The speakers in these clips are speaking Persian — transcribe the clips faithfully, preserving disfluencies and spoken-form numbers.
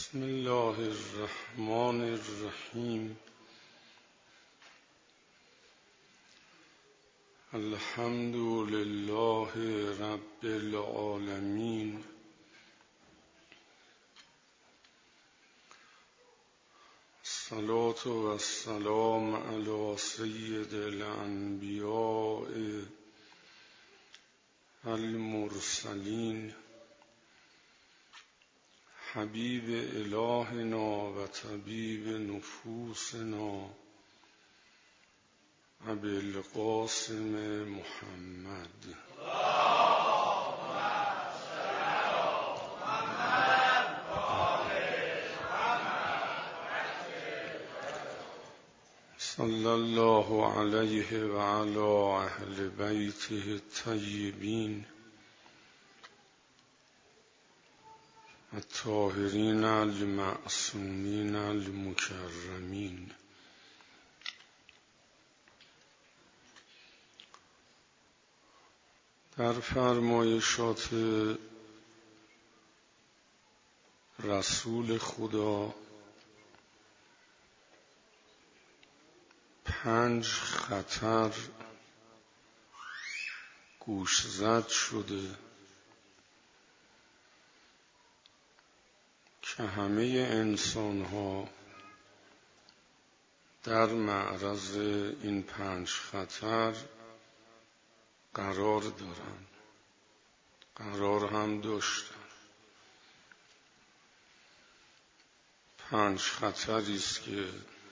بسم الله الرحمن الرحیم. الحمد لله رب العالمین. الصلاة و السلام علی سید الانبیاء المرسلین حبیب الهنا و طبیب نفوسنا ابی القاسم محمد. صلی الله علیه و علی اهل بیته الطیبین الطاهرین المعصومین المکرمین. در فرمایشات رسول خدا پنج خطر گوشزد شده که همه انسان ها در معرض این پنج خطر قرار دارند، قرار هم داشتن. پنج خطری است که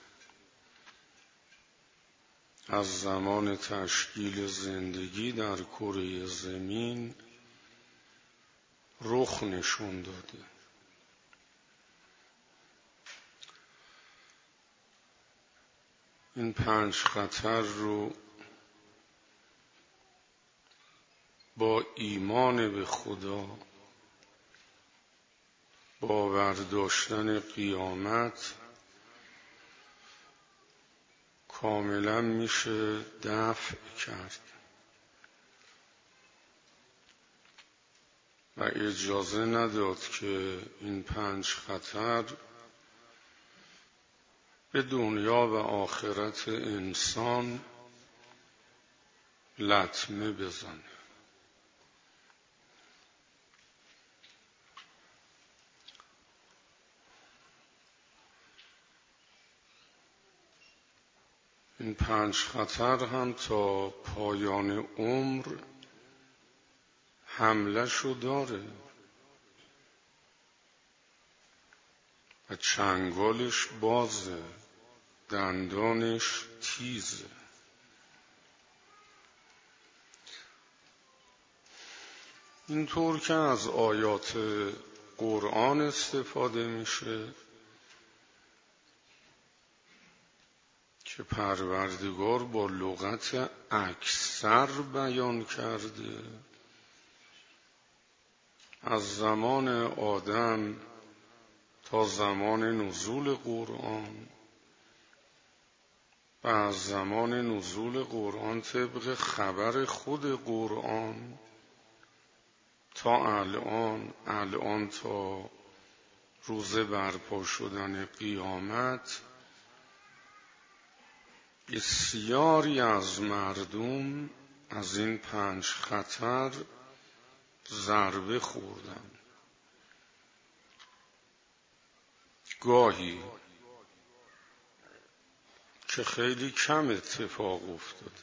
از زمان تشکیل زندگی در کره زمین رخ نشون داده. این پنج خطر رو با ایمان به خدا، باور داشتن قیامت کاملا میشه دفع کرد و اجازه نداد که این پنج خطر به دنیا و آخرت انسان لطمه بزنه. این پنج خطر هم تا پایان عمر حمله شو داره و چنگالش بازه، دندانش تیزه. اینطور که از آیات قرآن استفاده میشه که پروردگار با لغت اکثر بیان کرده. از زمان آدم تا زمان نزول قرآن و از زمان نزول قرآن طبق خبر خود قرآن تا الان الان تا روز برپا شدن قیامت بسیاری از مردم از این پنج خطر ضربه خوردن. گاهی که خیلی کم اتفاق افتاده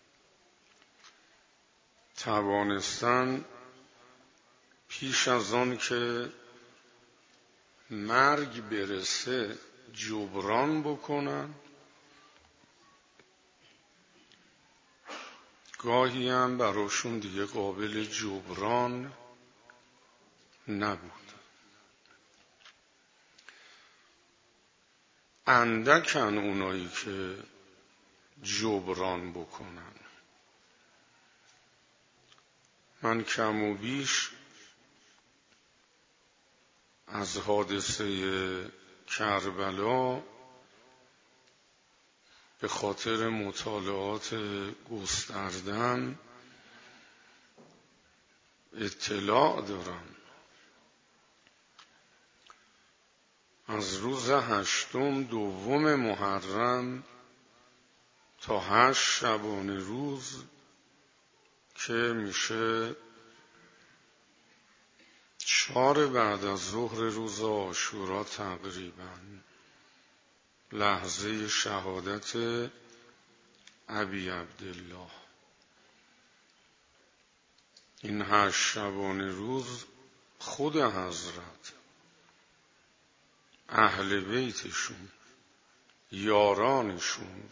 توانستن پیش از آن که مرگ برسه جبران بکنن، گاهی هم براشون دیگه قابل جبران نبود. اندکن اونایی که جبران بکنن. من کم و بیش از حادثه کربلا به خاطر مطالعات گسترده‌ام اطلاع دارم. از روز هشتم دوم محرم تا هشت شبانه روز که میشه چهار بعد از ظهر روز عاشورا تقریبا، لحظه شهادت ابی عبدالله. این هشت شبانه روز خود حضرت، اهل بیتشون، یارانشون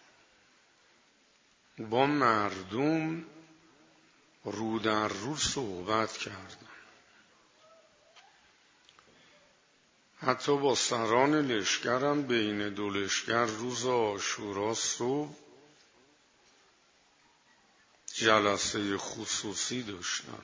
با مردم رو در رو صحبت کردن. حتی با سران لشکرم بین دو لشکر روز عاشورا صبح جلسه خصوصی داشتن.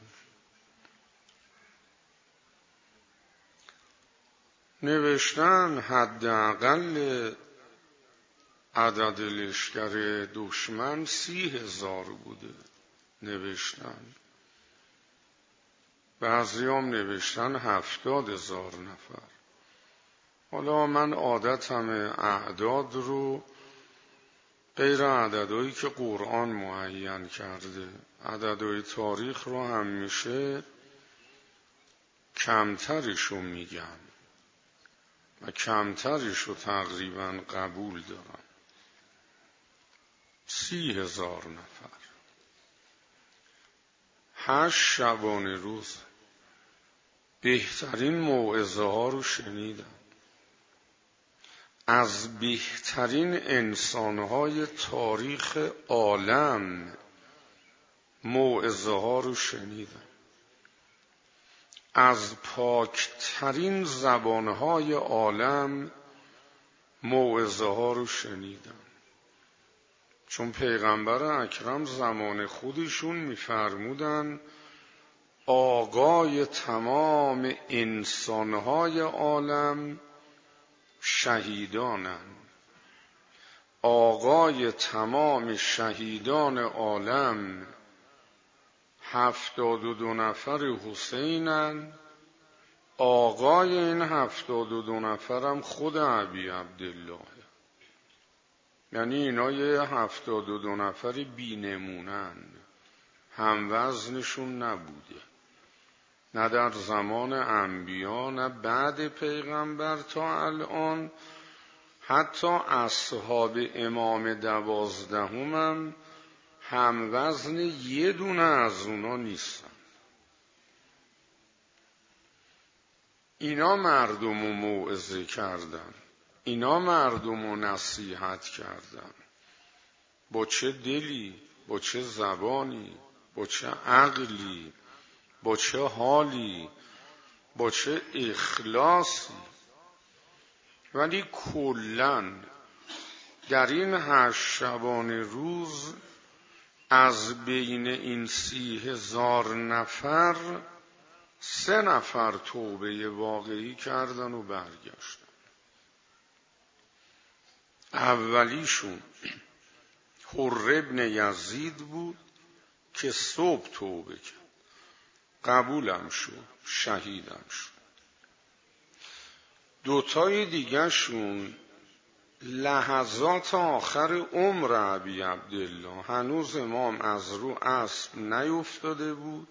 نوشتن حداقل عدد لشکر دشمن سی هزار بوده. نوشتن بعضیام نوشتن هفتاد هزار نفر. حالا من عادتم اعداد رو غیر عددهایی که قرآن معین کرده، عددهای تاریخ رو همیشه کمترشو میگم و کمترشو تقریبا قبول دارم. سی هزار نفر هشت شبانه روز بهترین موعظه ها رو شنیدم. از بهترین انسانهای تاریخ عالم موعظه ها رو شنیدم. از پاکترین زبانهای عالم موعظه ها رو شنیدم. چون پیغمبر اکرم زمان خودشون می‌فرمودن آقای تمام انسانهای عالم شهیدانن. آقای تمام شهیدان عالم هفتاد و دو نفر حسینن. آقای این هفتاد و دو نفرم خود ابی عبدالله. یعنی اینا یه هفتاد و دو نفر بی نمونن، هم وزنشون نبوده، نه در زمان انبیا نه بعد پیغمبر تا الان. حتی اصحاب امام دوازدهم هم هم وزن یه دونه از اونا نیستن. اینا مردم رو موعظه کردن، اینا مردم رو نصیحت کردن. با چه دلی، با چه زبانی، با چه عقلی، با چه حالی، با چه اخلاصی. ولی کلن در این هشت شبانه روز از بین این سی هزار نفر سه نفر توبه واقعی کردن و برگشتن. اولیشون حر ابن یزید بود که صبح توبه کرد، قبولم شد، شهیدم شد. دوتای دیگه شون لحظات آخر عمر ابی عبدالله، هنوز امام از رو اسب نیفتاده بود،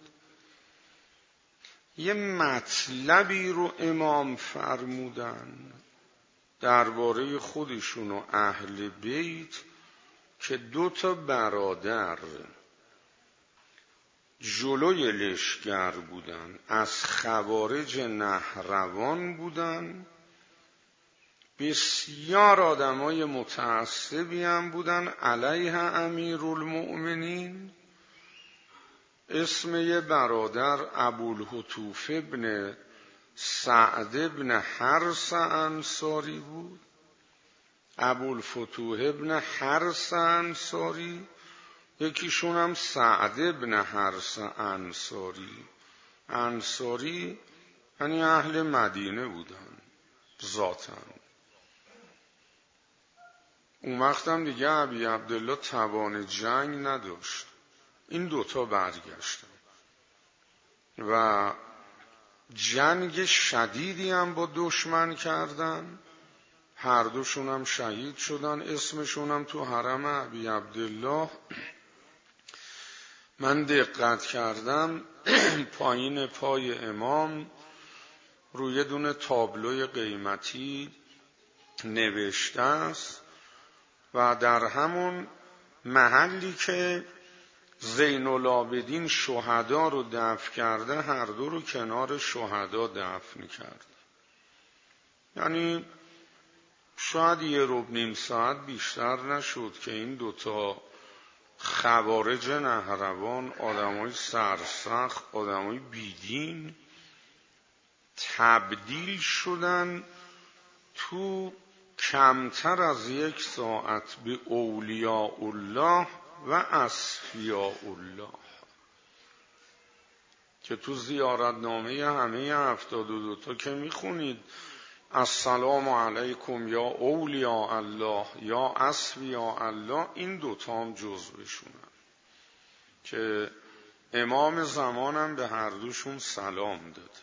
یه مطلبی رو امام فرمودن درباره خودشون و اهل بیت که دو تا برادر جلوی لشکر بودن، از خوارج نهروان بودن، بسیار آدمای متعصبی هم بودن علیه امیرالمؤمنین. اسم یه برادر ابوالهتوف ابن سعد ابن حرس انصاری بود. ابوالفتوح ابن حرس انصاری، یکیشون هم سعد ابن حرس انصاری. انصاری یعنی اهل مدینه بودن ذاتاً. اون وقت هم دیگه ابی عبدالله توان جنگ نداشت. این دوتا برگشتن و جنگ شدیدی هم با دشمن کردن، هر دوشون هم شهید شدن، اسمشون هم تو حرم ابی عبدالله. من دقت کردم پایین پای امام روی دونه تابلوی قیمتی نوشته است و در همون محلی که زین العابدین شهدا رو دفن کرده هر دو رو کنار شهدا دفن کرده. یعنی شاید یه ربع نیم ساعت بیشتر نشد که این دوتا خوارج نهروان، آدمای سرسخت، آدمای بیدین تبدیل شدن تو کمتر از یک ساعت به اولیاء الله و اصفیاء الله که تو زیارتنامه همه هفتاد و دو تا که میخونید السلام علیکم یا اولیاء الله یا اصفیاء الله، این دوتا هم جزوشونن که امام زمانم به هر دوشون سلام داد.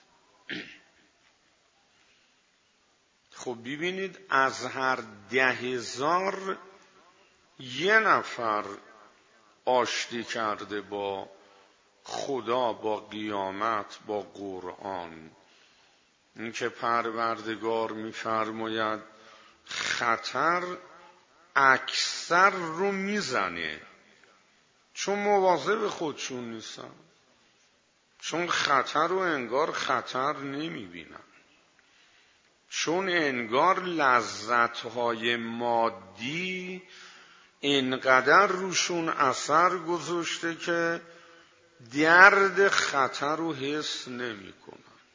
خب ببینید از هر ده هزار یه نفر آشتی کرده با خدا، با قیامت، با قرآن. این که پروردگار می‌فرماید خطر اکثر رو میزنه چون مواظب خودشون نیستن، چون خطر رو انگار خطر نمی‌بینن، چون انگار لذت‌های مادی اینقدر روشون اثر گذاشته که درد خطر رو حس نمی‌کنن.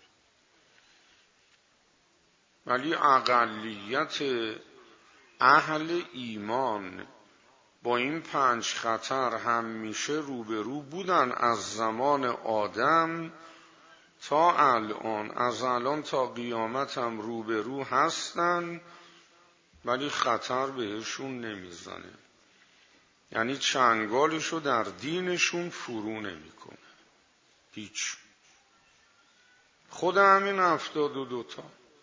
ولی اقلیت اهل ایمان با این پنج خطر همیشه روبرو بودن از زمان آدم تا الان، از الان تا قیامت هم روبرو هستن، ولی خطر بهشون نمیزنه. یعنی چنگالشو در دینشون فرو نمیکنه هیچ. خود همین هفتاد و دوتا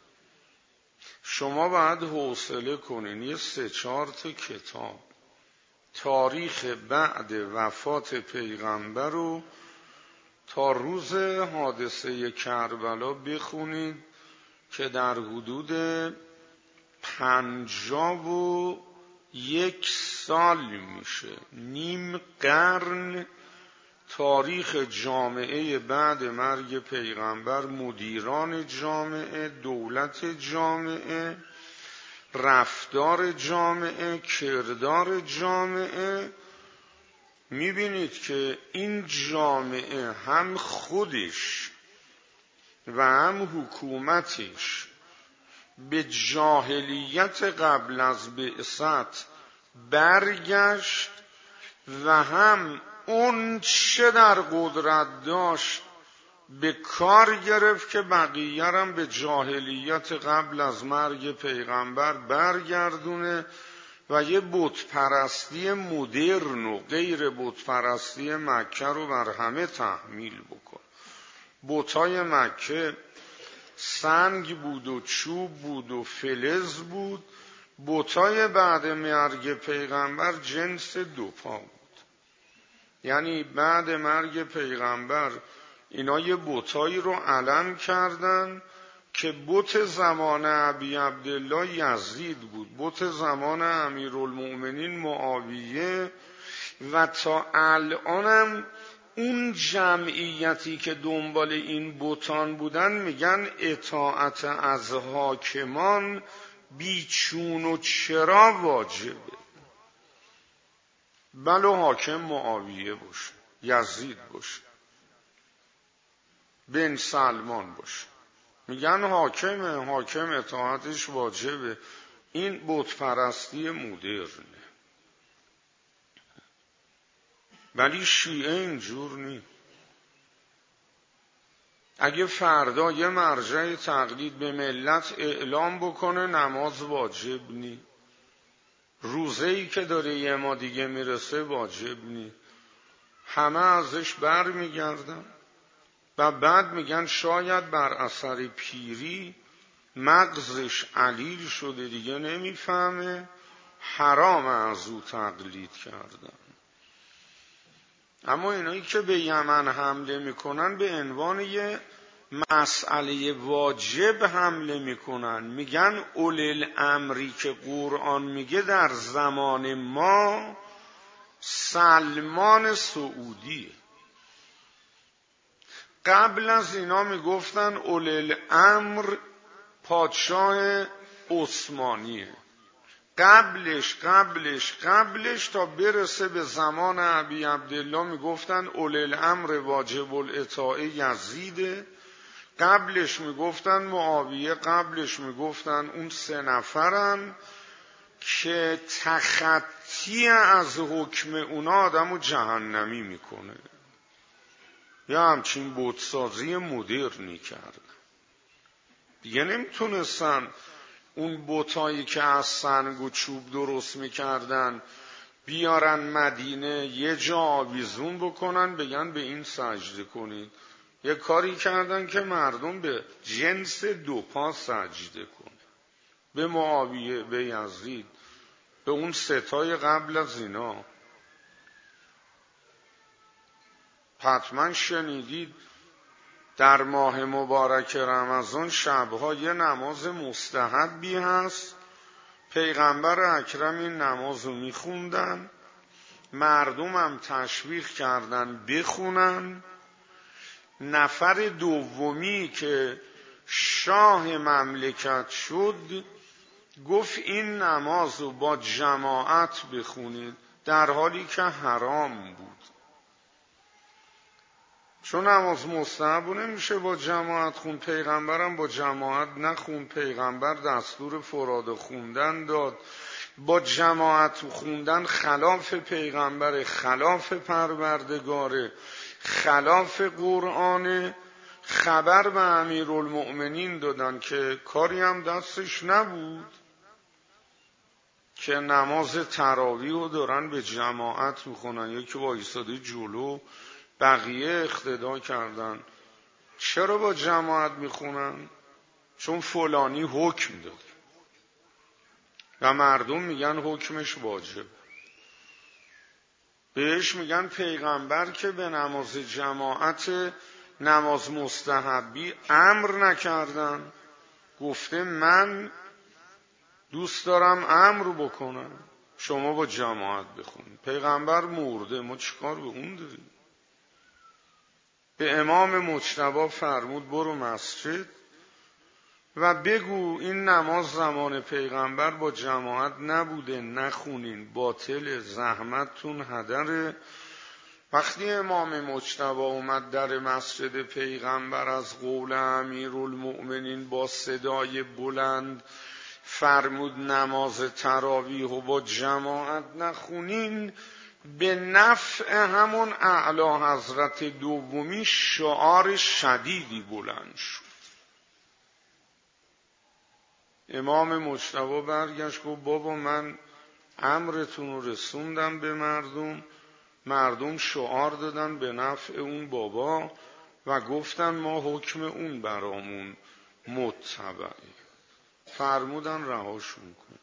شما باید حوصله کنین یه سه چهار تا کتاب تاریخ بعد وفات پیغمبر رو تا روز حادثه کربلا بخونید که در حدود پنجاه و یک سال میشه، نیم قرن تاریخ جامعه بعد مرگ پیغمبر، مدیران جامعه، دولت جامعه، رفتار جامعه، کردار جامعه. میبینید که این جامعه هم خودش و هم حکومتش به جاهلیت قبل از بعثت برگشت و هم اون چه در قدرت داشت به کار گرفت که بقیه هم به جاهلیت قبل از مرگ پیغمبر برگردونه و یه بت پرستی مدرن و غیر بت پرستی مکه رو بر همه تحمیل بکن. بتای مکه سنگ بود و چوب بود و فلز بود، بتای بعد مرگ پیغمبر جنس دوپا بود. یعنی بعد مرگ پیغمبر اینا یه بتایی رو علم کردن که بت زمان ابی عبدالله یزید بود، بت زمان امیرالمؤمنین معاویه، و تا الانم اون جمعیتی که دنبال این بتان بودن میگن اطاعت از حاکمان بیچون و چرا واجبه. بله حاکم معاویه باشه، یزید باشه، بن سلمان باشه، میگن حاکمه، حاکم اطاعتش واجبه. این بت پرستی مدرنه. ولی شیعه اینجور نی. اگه فردا یه مرجع تقلید به ملت اعلام بکنه نماز واجب نی، روزه‌ای که داره یه ما دیگه میرسه واجب نی، همه ازش بر میگردن. و بعد میگن شاید بر اثر پیری مغزش علیل شده دیگه نمیفهمه، حرام از او تقلید کردن. اما اینایی که به یمن حمله میکنن به عنوان یه مسئله واجب حمله میکنن، میگن اولی الامری که قرآن میگه در زمان ما سلمان سعودیه. قبل از اینا میگفتن اولی الامر پادشاه عثمانیه. قبلش قبلش قبلش تا برسه به زمان ابی عبدالله میگفتن اولی الامر واجب الاطاعه یزیده. قبلش میگفتن معاویه. قبلش میگفتن اون سه نفرن که تخطی از حکم اونا آدمو جهنمی میکنه. یا همچین بتسازی مدرنی کردن دیگه. نمیتونستن اون بتایی که از سنگ و چوب درست میکردن بیارن مدینه یه جا آویزون بکنن بگن به این سجده کنید. یه کاری کردن که مردم به جنس دو پا سجده کنن، به معاویه، به یزید، به اون ستای قبل از اینا. حتما شنیدید در ماه مبارک رمضان شبها یه نماز مستحبی هست، پیغمبر اکرم این نماز رو میخوندن، مردم هم تشویق کردن بخونن. نفر دومی که شاه مملکت شد گفت این نماز رو با جماعت بخونید، در حالی که حرام بود. چون نماز مستحب نمیشه با جماعت خون، پیغمبرم با جماعت نخون. پیغمبر دستور فراد خوندن داد. با جماعت خوندن خلاف پیغمبر، خلاف پروردگاره، خلاف قرآن. خبر به امیرالمؤمنین دادن که کاری هم دستش نبود که نماز تراویح رو دارن به جماعت میخونن. یکی وایساده جلو، بقیه اقتدا کردن. چرا با جماعت میخونن؟ چون فلانی حکم داد و مردم میگن حکمش واجب. بهش میگن پیغمبر که به نماز جماعت، نماز مستحبی امر نکردن، گفته من دوست دارم امر بکنم شما با جماعت بخونید. پیغمبر مرده، ما چیکار به اون داریم؟ به امام مجتبی فرمود برو مسجد و بگو این نماز زمان پیغمبر با جماعت نبوده، نخونین، باطل، زحمتتون هدره. وقتی امام مجتبی اومد در مسجد پیغمبر از قول امیرالمؤمنین با صدای بلند فرمود نماز تراویح و با جماعت نخونین، به نفع همون اعلی حضرت دومی شعار شدیدی بلند شد. امام مجتبی برگشت گفت بابا من امرتون رو رسوندم به مردم، مردم شعار دادن به نفع اون بابا و گفتن ما حکم اون برامون متبعه. فرمودن رهاشون کن،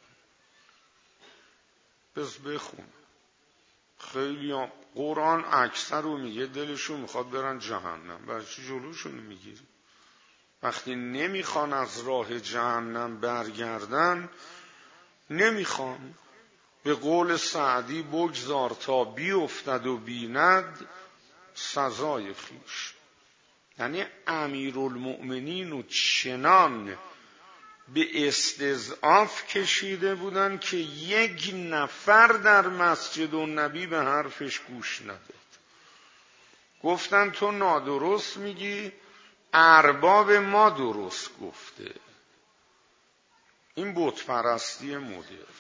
بس بخون. خیلی هم قرآن اکثر رو میگه دلشون میخواد برن جهنم، برای چی جلوشون میگیری؟ وقتی نمیخوان از راه جهنم برگردن، نمیخوان. به قول سعدی بگذار تا بیفتد و بیند سزای خویش. یعنی امیرالمؤمنین و چنان به استضعاف کشیده بودن که یک نفر در مسجد النبی به حرفش گوش نداد. گفتن تو نادرست میگی، ارباب ما درست گفته. این بت پرستی مدرن.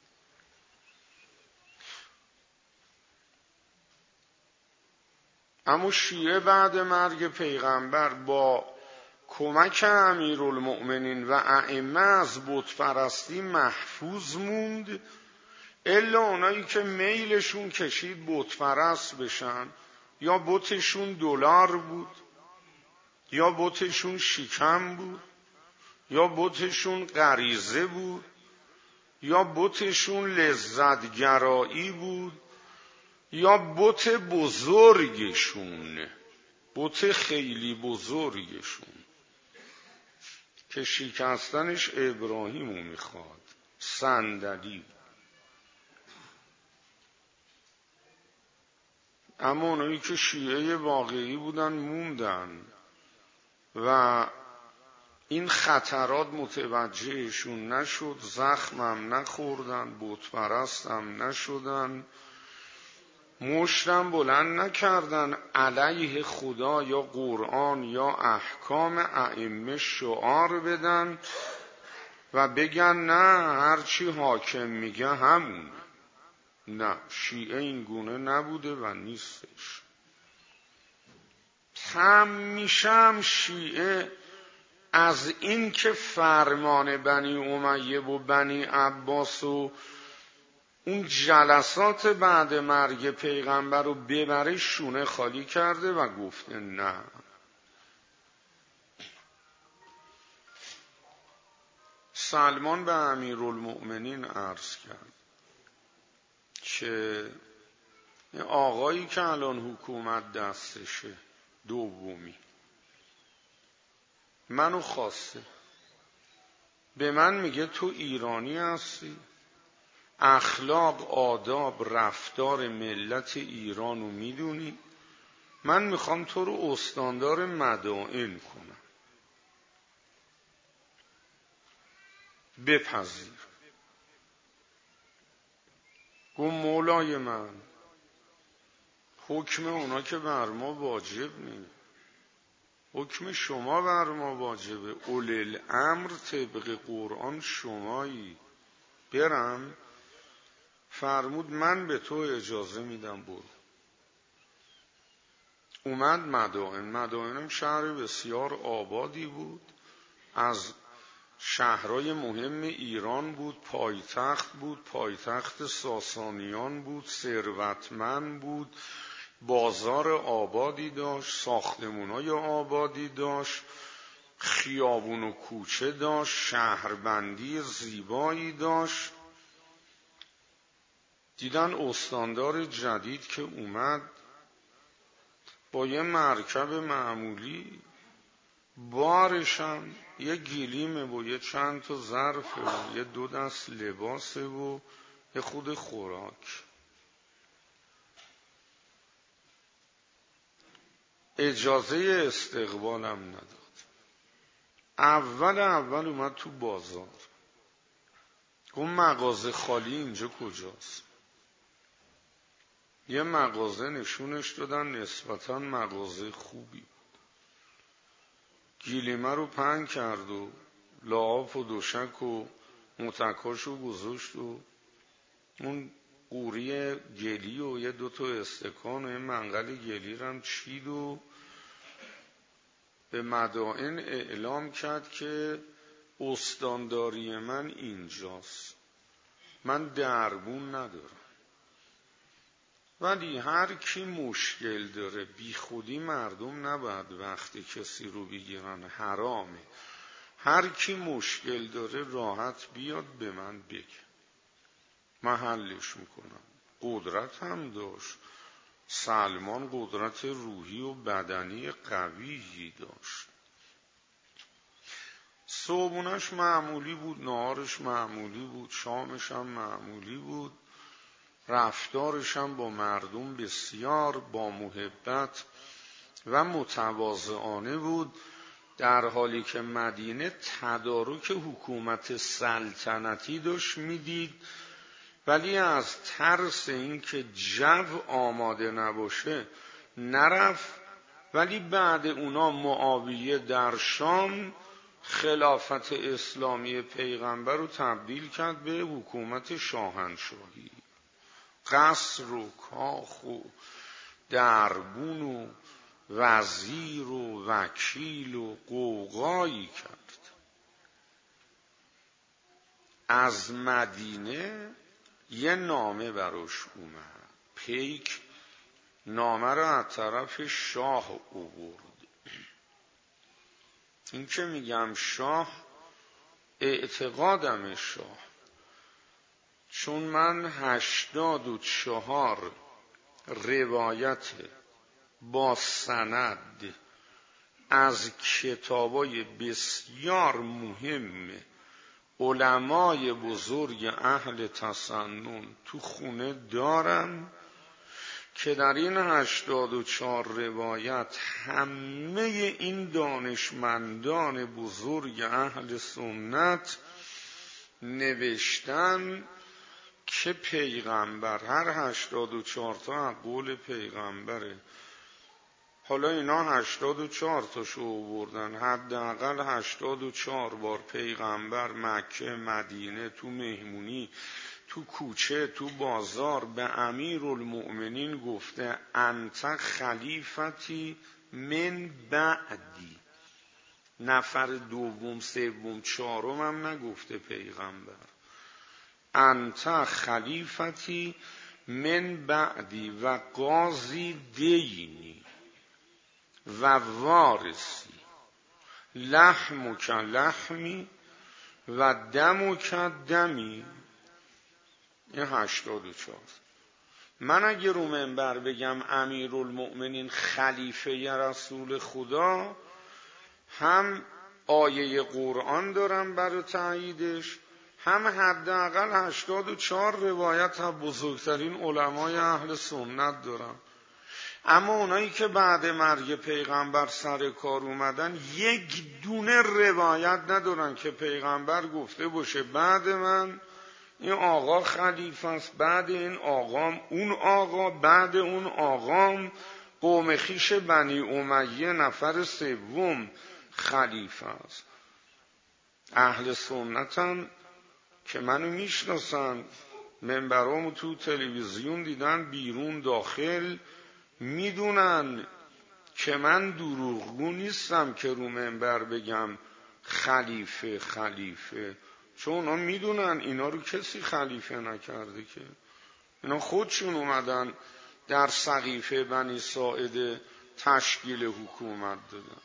اما شیعه بعد مرگ پیغمبر با کمک امیرالمؤمنین و ائمه از بت پرستی محفوظ موند، الا اونایی که میلشون کشید بت پرست بشن یا بتشون دلار بود یا بتشون شکم بود، یا بتشون غریزه بود، یا بتشون لذتگرایی بود، یا بت بزرگشون، بت خیلی بزرگشون که شکستنش ابراهیمو میخواد، صندلی. اما اونایی که شیعه واقعی بودن موندن و این خطرات متوجهشون نشد، زخمم نخوردن، بت پرستم نشدن، مشتم بلند نکردن علیه خدا یا قرآن یا احکام ائمه شعار بدن و بگن نه هرچی حاکم میگه همونه. نه، شیعه این گونه نبوده و نیستش. همیشه شیعه از این که فرمان بنی امیه و بنی عباس و اون جلسات بعد مرگ پیغمبر رو ببره شونه خالی کرده و گفته نه. سلمان به امیرالمؤمنین عرض کرد که آقایی که الان حکومت دستشه دومی منو خواسته، به من میگه تو ایرانی هستی، اخلاق، آداب، رفتار ملت ایرانو میدونی، من میخوام تو رو استاندار مدائن کنم، بپذیر. گفت مولای من حکم اونا که بر ما واجب نیست، حکم شما بر ما واجبه، اولی الامر طبق قرآن شمایی. برم؟ فرمود من به تو اجازه میدم برو. اومد مدائن. مدائنم شهر بسیار آبادی بود، از شهرهای مهم ایران بود، پایتخت بود، پایتخت ساسانیان بود، ثروتمند بود، بازار آبادی داشت، ساختمان‌های آبادی داشت، خیابون و کوچه داشت، شهربندی زیبایی داشت. دیدن استاندار جدید که اومد با یه مرکب معمولی، بارشم یه گلیمه و یه چند تا ظرفه و یه دو دست لباسه و یه خود خوراک. اجازه استقبالم نداد. اول اول اومد تو بازار، گفت مغازه خالی اینجا کجاست؟ یه مغازه نشونش دادن، نسبتاً مغازه خوبی بود. گلیمه رو پهن کرد و لحاف و دوشک و متکاشو گذاشت و اون قوری گلی و یه دوتا استکان و یه منقل گلی رم چید و به مدائن اعلام کرد که استانداری من اینجاست، من دربون ندارم، ولی هر کی مشکل داره، بی خودی مردم نباید وقتی کسی رو بگیرن، حرامه. هر کی مشکل داره راحت بیاد به من بگه، من حلش میکنم. قدرت هم داشت سلمان، قدرت روحی و بدنی قویی داشت. صبحونش معمولی بود، نهارش معمولی بود، شامش هم معمولی بود، رفتارش هم با مردم بسیار با محبت و متواضعانه بود، در حالی که مدینه تدارک حکومت سلطنتی داشت میدید، ولی از ترس این که جو آماده نباشه نرفت. ولی بعد اونا معاویه در شام خلافت اسلامی پیغمبر رو تبدیل کرد به حکومت شاهنشاهی، قصر و کاخ و دربون و وزیر و وکیل و قوقایی کرد. از مدینه یه نامه براش اومد، پیک نامه رو از طرف شاه آورد. این که میگم شاه، اعتقادم شاه، چون من هشتاد و چهار روایت با سند از کتابای بسیار مهم علمای بزرگ اهل تسنن تو خونه دارم که در این هشتاد و چهار روایت همه این دانشمندان بزرگ اهل سنت نوشتن که پیغمبر، هر هشتاد و چهار تا قول پیغمبره. حالا اینا هشتاد و چهار تاشو آوردن، حداقل هشتاد و چهار بار پیغمبر مکه، مدینه، تو مهمونی، تو کوچه، تو بازار به امیرالمؤمنین گفته انت خلیفتی من بعدی. نفر دوم، سوم، چهارم هم نگفته پیغمبر. انت خلیفتی من بعدی و قاضی دینی و وارثی، لحمک لحمی و دمک دمی. این هشتاد و چهار. من اگه رو منبر بگم امیرالمؤمنین خلیفه رسول خدا، هم آیه قرآن دارم برای تأییدش، هم حداقل هشتاد و چهار روایت از بزرگترین علمای اهل سنت دارم. اما اونایی که بعد مرگ پیغمبر سر کار اومدن یک دونه روایت ندارن که پیغمبر گفته باشه بعد من این آقا خلیفه است، بعد این آقام اون آقا، بعد اون آقام قوم خیش بنی امیه نفر سوم خلیفه است. اهل سنتن که منو میشناسن، منبرامو تو تلویزیون دیدن، بیرون داخل، میدونن که من دروغگو نیستم که رو منبر بگم خلیفه خلیفه، چون اونا میدونن اینا رو کسی خلیفه نکرده، که اینا خودشون اومدن در سقیفه بنی ساعده تشکیل حکومت دادن.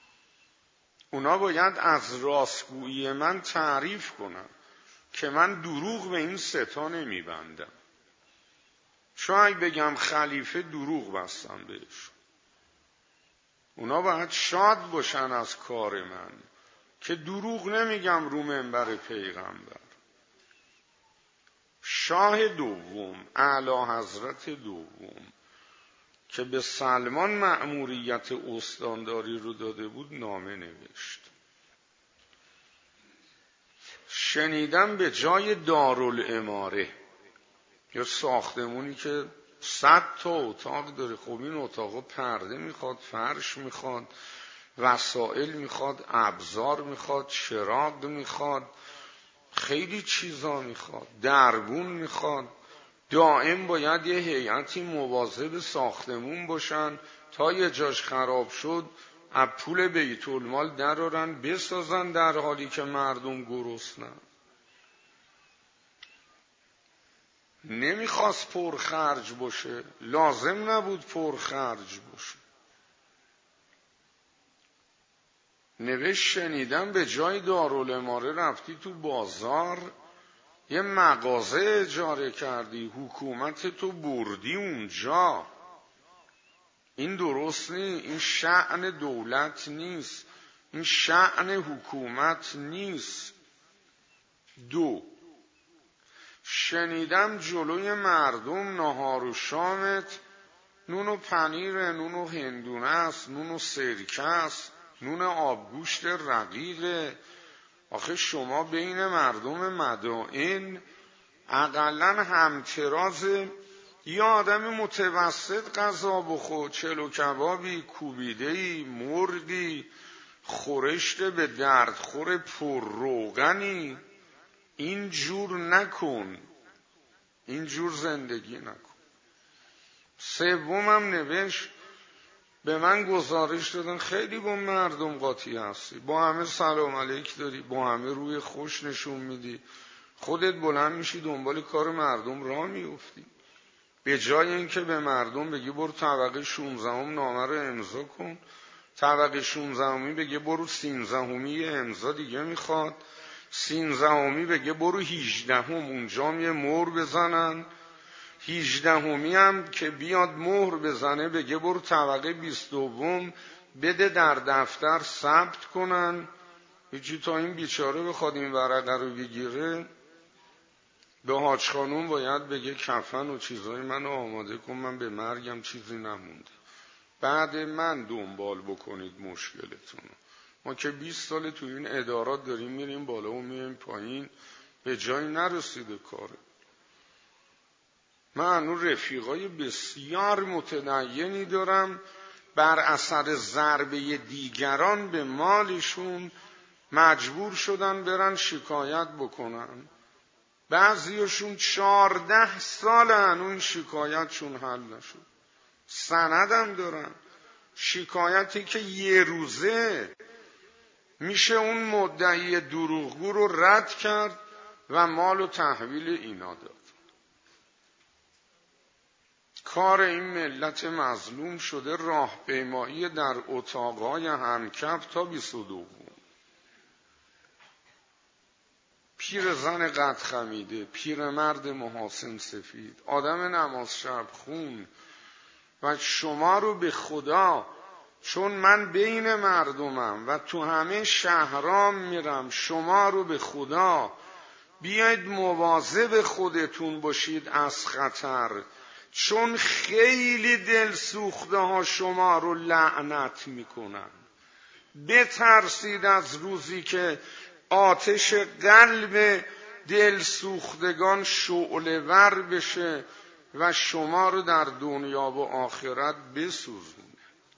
اونا باید از راستگویی من تعریف کنن که من دروغ به این ستا نمیبندم. شاید بگم خلیفه دروغ بستم بهش. اونا باید شاد باشن از کار من که دروغ نمیگم رو منبر پیغمبر. شاه دوم، اعلی حضرت دوم، که به سلمان مأموریت استانداری رو داده بود، نامه نوشت. شنیدم به جای دارالاماره، یا ساختمونی که صد تا اتاق داره، خب این اتاقا پرده میخواد، فرش میخواد، وسایل میخواد، ابزار میخواد، چراغ میخواد، خیلی چیزا میخواد، دربون میخواد. دائم باید یه هیئتی مواظب ساختمون باشن تا یه جاش خراب شد از پول بیت المال درارن بسازن، در حالی که مردم گرسنن. نمیخواست پرخرج باشه، لازم نبود پرخرج باشه. نوشت شنیدم به جای دارالاماره رفتی تو بازار یه مغازه اجاره کردی، حکومت تو بردی اونجا. این درست نیست، این شأن دولت نیست، این شأن حکومت نیست. دو، شنیدم جلوی مردم ناهار و شامت نون و پنیر، نون و هندونه است، نون و سرکه است، نون آبگوشت رقیقه. آخه شما بین مردم مدائن اقلن همتراز یه آدم متوسط غذا بخور، چلو کبابی، کوبیدهی، مرغی، خورشت به درد خور پر روغنی. این جور نکن، این جور زندگی نکن. سومم نوشت به من گزارش دادن خیلی با مردم قاطی هستی، با همه سلام علیک داری، با همه روی خوش نشون میدی، خودت بلند میشی دنبال کار مردم راه میفتی. به جای اینکه به مردم بگی برو طبقه شانزدهم نامه رو امضا کن، طبقه شونزدهمی بگه برو سیزدهمی امضا دیگه میخواد، سیزدهمی بگه برو هجدهم اونجا یه مهر بزنن، هجدهمی هم که بیاد مهر بزنه بگه برو طبقه بیست دوم بده در دفتر ثبت کنن. هیچی تا این بیچاره بخواد این ورقه رو بگیره به حاج خانوم باید بگه کفن و چیزای منو آماده کن، من به مرگم چیزی نمونده، بعد من دنبال بکنید مشکلتون. ما که بیست سال تو این ادارات داریم میریم بالا و میریم پایین، به جایی نرسیده کاره. من هنوز رفیقای بسیار متدینی دارم بر اثر ضربه دیگران به مالشون مجبور شدن برن شکایت بکنن. بعضیشون چهارده سال هنوز این شکایتشون حل نشد. سندم دارن، شکایتی که یه روزه میشه اون مدعی دروغگو رو رد کرد و مال و تحویل اینا داد. کار این ملت مظلوم شده راهپیمایی در اتاقهای همکف تا بیست و دوم. پیر زن قد خمیده، پیر مرد محاسن سفید، آدم نماز شب خون و شما رو به خدا، چون من بین مردمم و تو همه شهرام میرم، شما رو به خدا بیاید مواظب خودتون باشید از خطر، چون خیلی دل سوخته ها شما رو لعنت میکنن. بترسید از روزی که آتش قلب دل سوختگان شعله ور بشه و شما رو در دنیا و آخرت بسوزونه.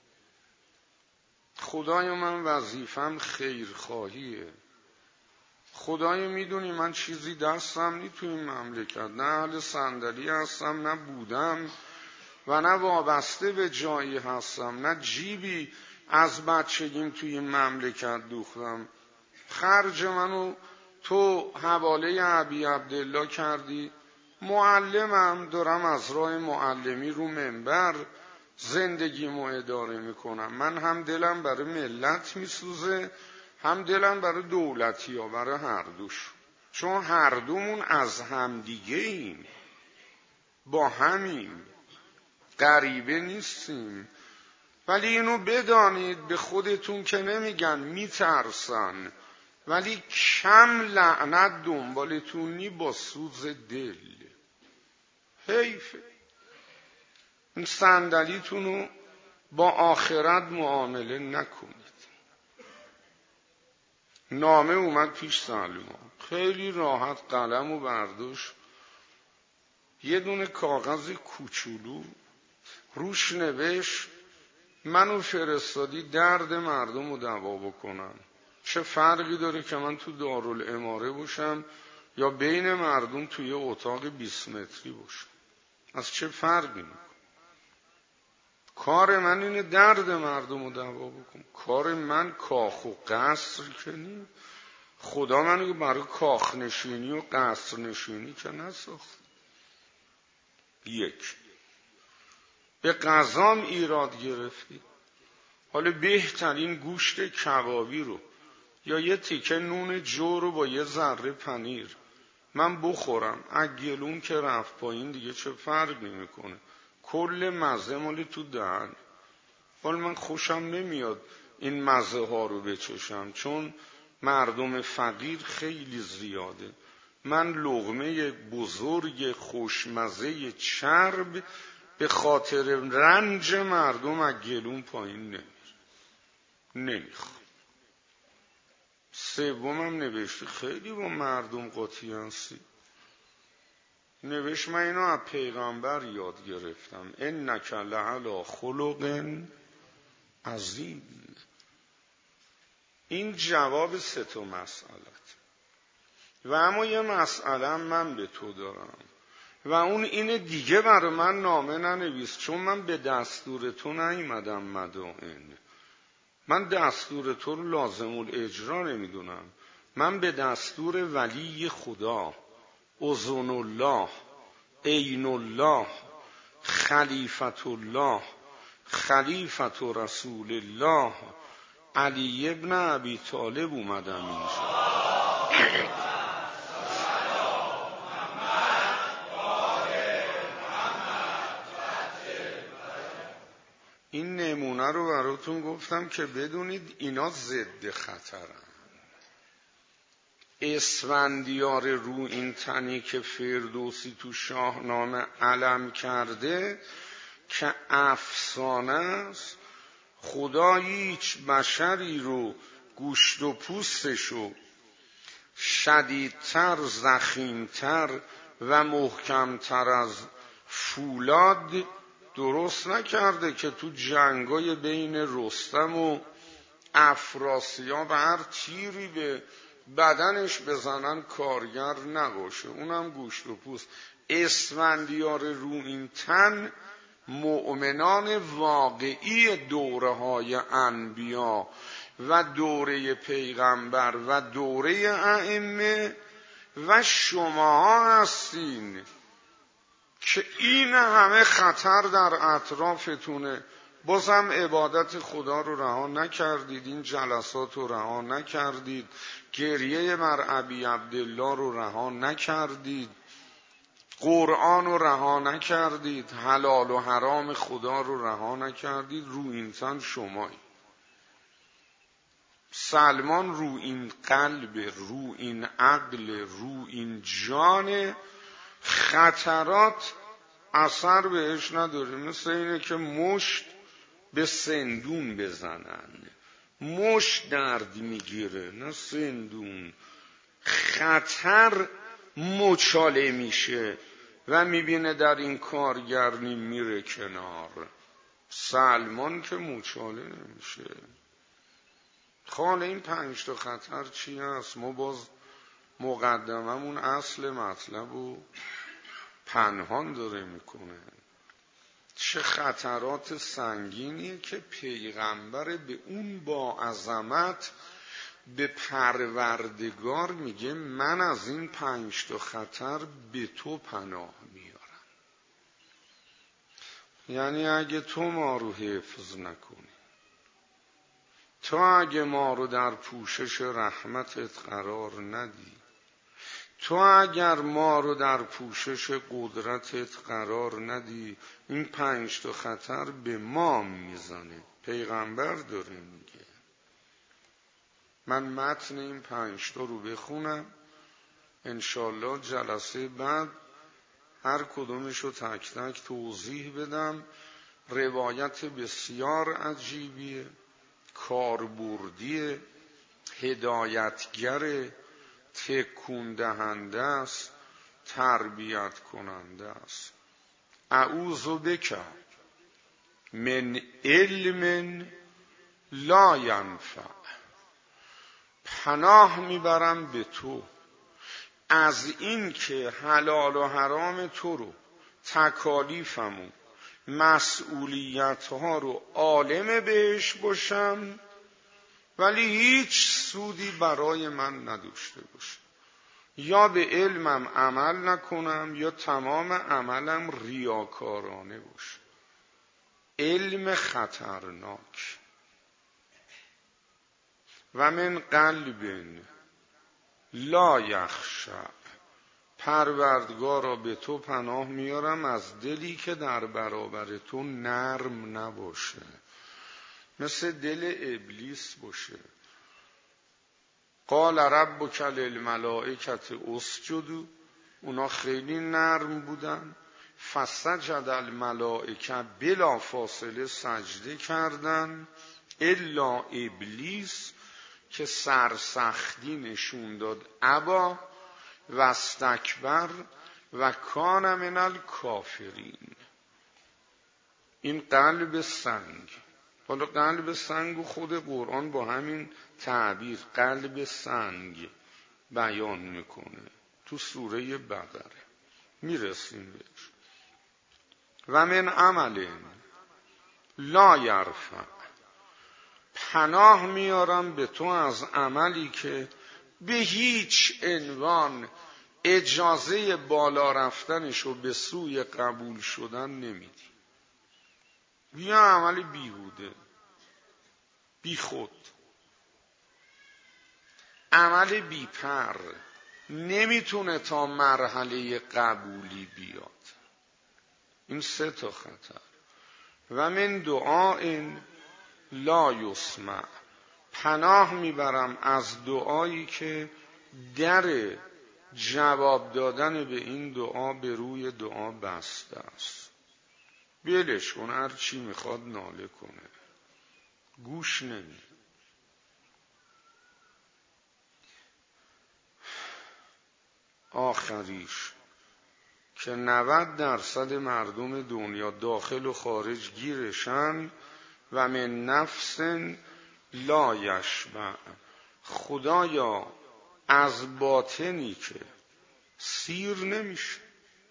خدای من وظیفم خیرخواهیه. خدای میدونی من چیزی دستم نی تو این مملکت، نه اهل صندلی هستم، نه بودم و نه وابسته به جایی هستم، نه جیبی از بچگیم توی این مملکت دوختم. خرج منو تو حواله ابی عبدالله کردی، معلمم، دارم از راه معلمی رو منبر زندگیمو اداره میکنم. من هم دلم برای ملت میسوزه، هم دلم برای دولتی ها، برای هر دوش، چون هر دومون از هم دیگه ایم، با همیم، غریبه نیستیم. ولی اینو بدانید به خودتون که نمیگن میترسن، ولی کم لعنت دنبالتون نی با سوز دل. حیفه. این صندلیتونو با آخرت معامله نکنید. نامه اومد پیش سلمان، خیلی راحت قلم و برداشت، یه دونه کاغذ کوچولو روش نوشت منو فرستادی درد مردم رو دوا بکنم. چه فرقی داره که من تو دارالعماره باشم یا بین مردم توی اتاق بیست متری باشم؟ از چه فرقی میکنه؟ کار من اینه درد مردم رو دوا بکنم. کار من کاخ و قصر که نیم. خدا منو برای کاخ نشینی و قصر نشینی که نساخت. یک، به غذام ایراد گرفتی. حالا بهترین گوشت کبابی رو یا یه تیکه نون جو رو با یه ذره پنیر من بخورم، اگلون که رفت پایین دیگه چه فرق نمیکنه، کل مزه مالی تو دهن. حالا من خوشم نمیاد این مزه ها رو بچشم، چون مردم فقیر خیلی زیاده. من لقمه بزرگ خوشمزه چرب به خاطر رنج مردم اگلون پایین نمیر نمیخوام. سومم نوشته خیلی با مردم قاطی هستی. نوشت من اینو از پیغمبر یاد گرفتم، انک لعلی خلق عظیم. این جواب سه تا مسئلت. و اما یه مسئله من به تو دارم و اون اینه دیگه برای من نامه ننویس، چون من به دستور تو نیومدم مدائن. من دستور تو رو لازم الاجرا نمیدونم. من به دستور ولی خدا، اذن الله، عین الله، خلیفت الله، خلیفت و رسول الله علی ابن ابی طالب اومدم اینجا. این نمونه رو براتون گفتم که بدونید اینا ضد خطرن. اسفندیار رو این تنی که فردوسی تو شاهنامه علم کرده که افسانه است، خدا هیچ بشری رو گوشت و پوستشو شدیدتر، زخیمتر و محکمتر از فولاد درست نکرده که تو جنگای بین رستم و افراسیاب هر تیری به بدنش بزنن کارگر نباشه، اونم گوشت و پوست. اسفندیار رو این تن مؤمنان واقعی دوره های انبیا و دوره پیغمبر و دوره ائمه و شما هستین که این همه خطر در اطرافتونه، بازم عبادت خدا رو رها نکردید، این جلسات رو رها نکردید، گریه بر ابی عبدالله رو رها نکردید، قرآن رو رها نکردید، حلال و حرام خدا رو رها نکردید. رو این تن شمایی. سلمان رو این قلب، رو این عقل، رو این جان، خطرات اثر بهش نداره. مثل اینه که مشت به سندون بزنن، مشت درد میگیره نه سندون. خطر مچاله میشه و میبینه در این کارگرنی میره کنار. سلمان که مچاله نمیشه. خاله این پنج تا خطر چی هست؟ ما باز مقدممون اصل مطلب رو پنهان داره میکنه. چه خطرات سنگینیه که پیغمبر به اون با عظمت به پروردگار میگه من از این پنج تا خطر به تو پناه میارم. یعنی اگه تو ما رو حفظ نکنی، تو اگه ما رو در پوشش رحمتت قرار ندی، تو اگر ما رو در پوشش قدرتت قرار ندی، این پنج تا خطر به ما میزنه. پیغمبر داره میگه. من متن این پنج تا رو بخونم انشالله جلسه بعد هر کدومش رو تک تک توضیح بدم. روایت بسیار عجیبیه، کاربردیه، هدایتگر، تکون دهنده است، تربیت کننده است. اعوذ بک من علم لا ینفع، پناه میبرم به تو از این که حلال و حرام تو رو، تکالیفمو، مسئولیت ها رو عالم بهش باشم ولی هیچ سودی برای من نداشته باشه، یا به علمم عمل نکنم یا تمام عملم ریاکارانه باشه. علم خطرناک. و من قلب لا یخشع، پروردگارا به تو پناه میارم از دلی که در برابر تو نرم نباشه، مثل دل ابلیس باشه. قال ربک للملائکة اسجدوا، اونا خیلی نرم بودن. فسجد الملائکه، بلا فاصله سجده کردن، الا ابلیس که سرسختی نشون داد، ابا و استکبر و کان من الکافرین. این قلب سنگ. حالا قلب سنگ و خود قرآن با همین تعبیر قلب سنگ بیان میکنه تو سوره بقره، میرسیم بهش. و من عمل لا یرفع، پناه میارم به تو از عملی که به هیچ عنوان اجازه بالا رفتنشو به سوی قبول شدن نمیدی. یه عمل بیهوده، بی خود، عمل بی پر، نمیتونه تا مرحله قبولی بیاد. این سه تا خطر. و من دعاء لا یسمع، پناه میبرم از دعایی که در جواب دادن به این دعا به روی دعا بسته است. بلش کن، هر چی میخواد ناله کنه، گوش نمیده. آخریش که نود درصد مردم دنیا داخل و خارج گیرشن، و من نفس لا یشبع، خدایا از باطنی که سیر نمیشه.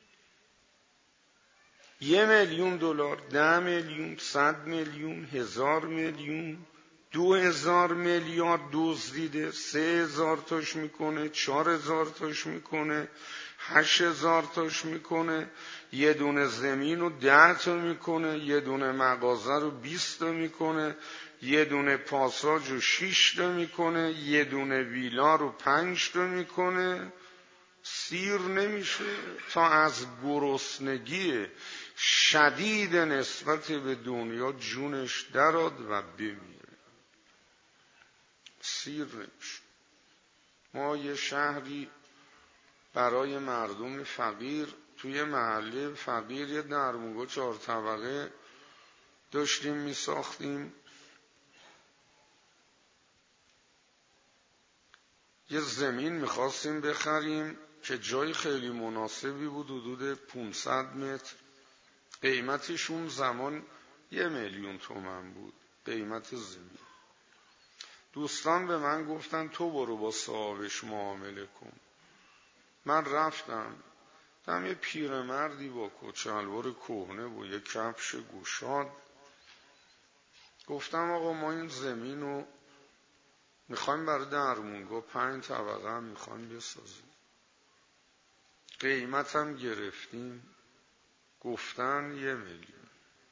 یه میلیون دلار، ده میلیون، صد میلیون، هزار میلیون، دو هزار میلیارد دزدیده، سه هزار تاش میکنه، چهار هزار تاش میکنه، هشت هزار تاش میکنه، یه دونه زمین رو ده تا میکنه، یه دونه مغازه رو بیست تا میکنه، یه دونه پاساژ رو شش تا میکنه، یه دونه ویلا رو پنج تا میکنه، سیر نمیشه تا از گرسنگی شدید نسبت به دنیا جونش دراد و بمیره. سیر نمیشه. ما یه شهری برای مردم فقیر توی محله فقیر یه درمونگاه چهار طبقه داشتیم می ساختیم. یه زمین میخواستیم بخریم که جای خیلی مناسبی بود، حدود پانصد متر. قیمتش اون زمان یه میلیون تومان بود قیمت زمین. دوستان به من گفتن تو برو با صاحبش معامله کن. من رفتم، دیدم یه پیرمردی با کچلوار کهنه و یه کفش گشاد. گفتم آقا ما این زمین رو میخوایم برای درمونگاه پنج طبقه هم میخوایم بسازیم، قیمت هم گرفتیم. گفتن یه میلیون.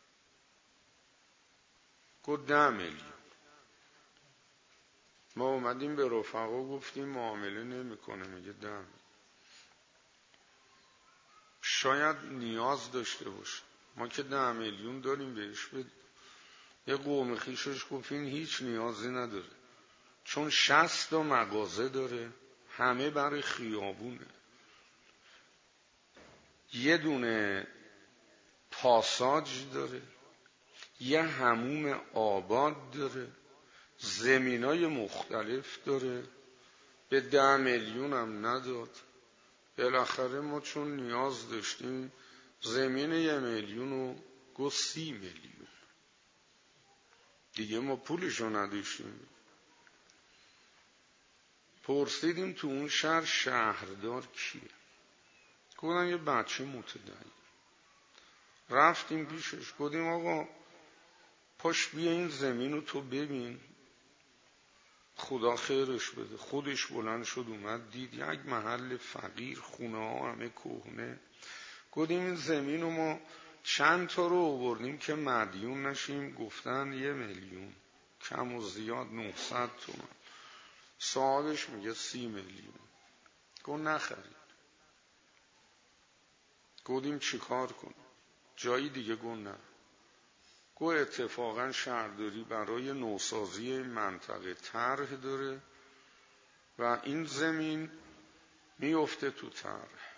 گفت ده میلیون. ما اومدیم به رفقا گفتیم معامله نمیکنه، میگه ده میلیون. شاید نیاز داشته باشه، ما که ده میلیون داریم بهش بدیم. یه قوم خیشش گفت این هیچ نیازی نداره، چون شصت تا مغازه داره، همه برای خیابونه، یه دونه پاساژ داره، یه حموم آباد داره، زمینای مختلف داره، به ده میلیون هم نداد. بالاخره ما چون نیاز داشتیم زمین یه میلیون و گفت سی میلیون. دیگه ما پولشو نداشتیم. پرسیدیم تو اون شهر شهردار کیه؟ گفتن یه بچه متدین. رفتیم پیشش گفتیم آقا پاش بیا این زمین رو تو ببین، خدا خیرش بده. خودش بلند شد اومد دید یک محل فقیر، خونه ها همه کهنه. گفتیم این زمین رو ما چند تا رو آوردیم که مدیون نشیم. گفتن یه میلیون، کم و زیاد نهصد تومن. صاحبش میگه سی میلیون. گفت نخرید. گفتیم چی کار کنیم؟ جایی دیگه؟ گفت نه. گفت اتفاقا شهرداری برای نوسازی منطقه طرح داره و این زمین میفته تو طرح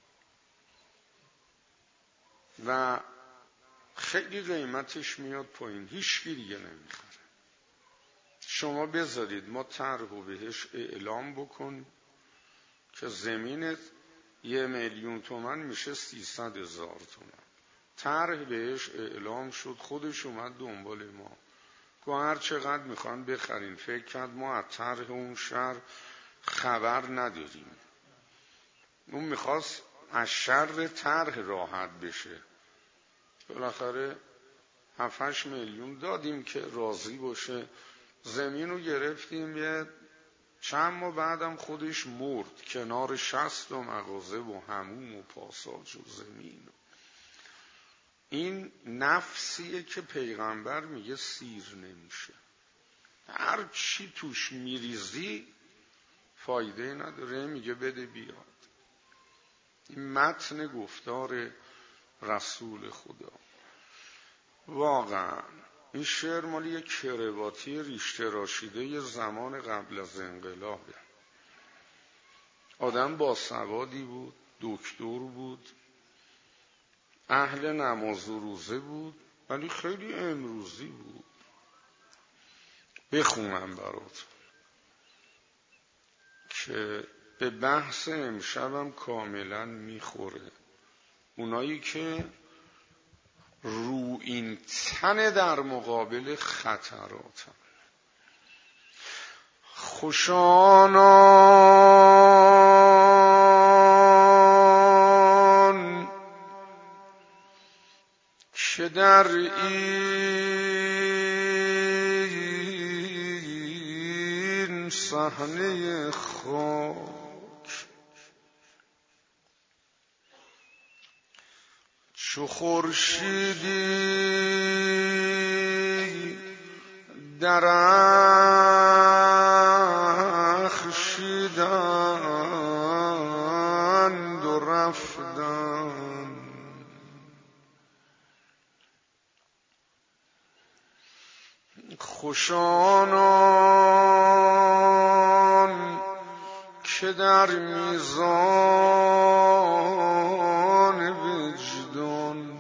و خیلی قیمتش میاد پایین، هیچکی دیگه نمیخره. شما بذارید ما طرح رو بهش اعلام بکن که زمینت یه میلیون تومن میشه سیصد هزار تومن. طرح بهش اعلام شد، خودش اومد دنبال ما. گفت هر چقدر میخوان بخرین. فکر کرد ما از طرح اون شهر خبر نداریم. اون میخواست از شر طرح راحت بشه. بالاخره هفت هشت میلیون دادیم که راضی باشه. زمین رو گرفتیم. یه چند ماه بعدم خودش مرد کنار شصت و مغازه و حموم و پاساژ و زمین. این نفسیه که پیغمبر میگه سیر نمیشه، هر چی توش میریزی فایده نداره، میگه بده بیاد. این متن گفتار رسول خدا. واقعا این شعر مال یک کرواتی ریشته راشیده ی زمان قبل از انقلابه. آدم باسوادی بود، دکتر بود، اهل نماز و روزه بود، ولی خیلی امروزی بود. بخونم برات که به بحث امشبم کاملا میخوره. اونایی که رو این تن در مقابل خطراتن. خوشانان که در این صحنه خاک چو خورشیدی درخشیدند و رفتند. خوشانان که در میزان وجدان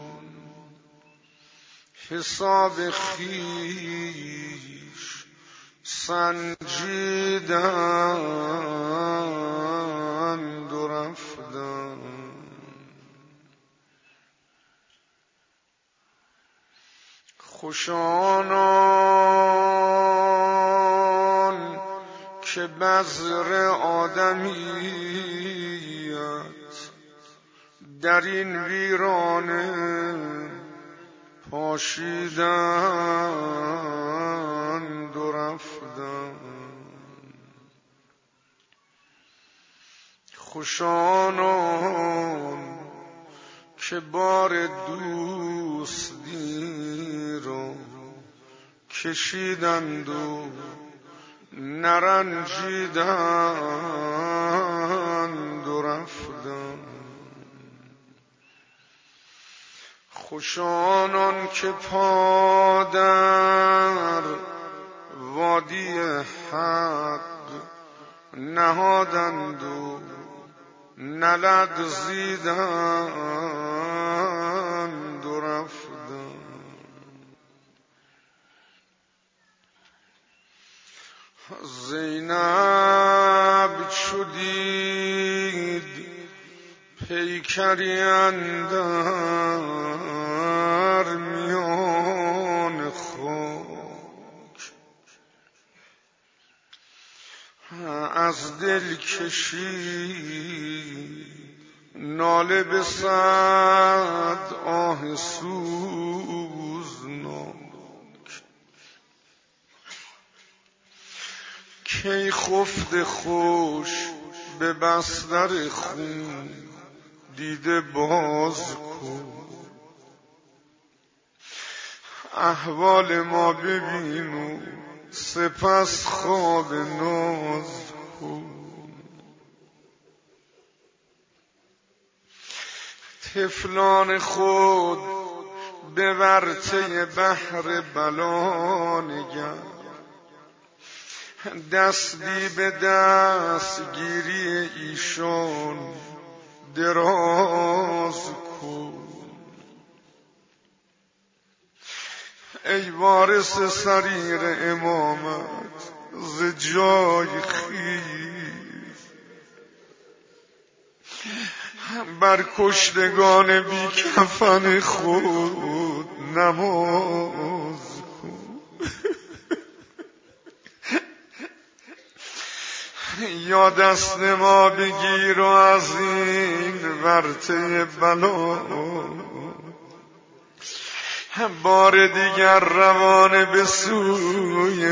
حساب خویش سنجیدند و رفتند. خوشانان که بذر آدمیت در این ویرانه پاشیدند و رفتند. خوشانان که بار دوستی را کشیدند و نرنجیدند و رفتند. خوشانان که پا در وادی حق نهادند و نلغزیدند و رفتند. زینب چو دید پیکری اندر میان خاک از دل کشید ناله به صد آه سوزناک. کی خفته خوش به بستر خون دیده باز کن، احوال ما ببین و سپس خواب ناز کن. طفلان خود به ورطه بحر بلا نگر، دستی به دستگیری ایشان دراز کن. ای وارث سریر امامت ز جای خیز، بر کشتگان بی کفن خود نماز کن. یا دست ما بگیر و از این ورطه بلا بار دیگر روانه به سوی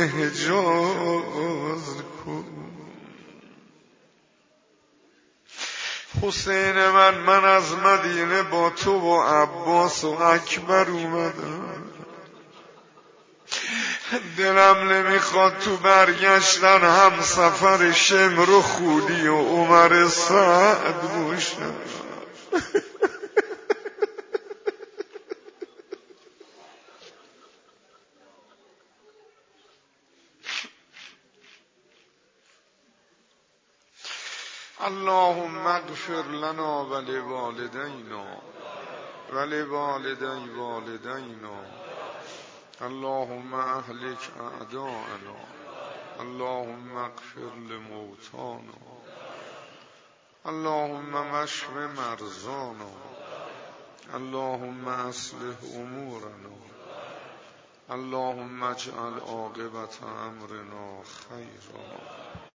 حجاز کن. حسین من من از مدینه با تو و عباس و اکبر اومدم، دلم نمیخواد تو برگشتن هم سفر شمر و خودی و عمر سعد باشم. اللهم اغفر لنا ولوالدينا ولوالدي والدينا، اللهم اهلك اعداءنا، اللهم اغفر لموتانا، اللهم اشف مرضانا، اللهم اصلح امورنا، اللهم اجعل عاقبة امرنا خيرا.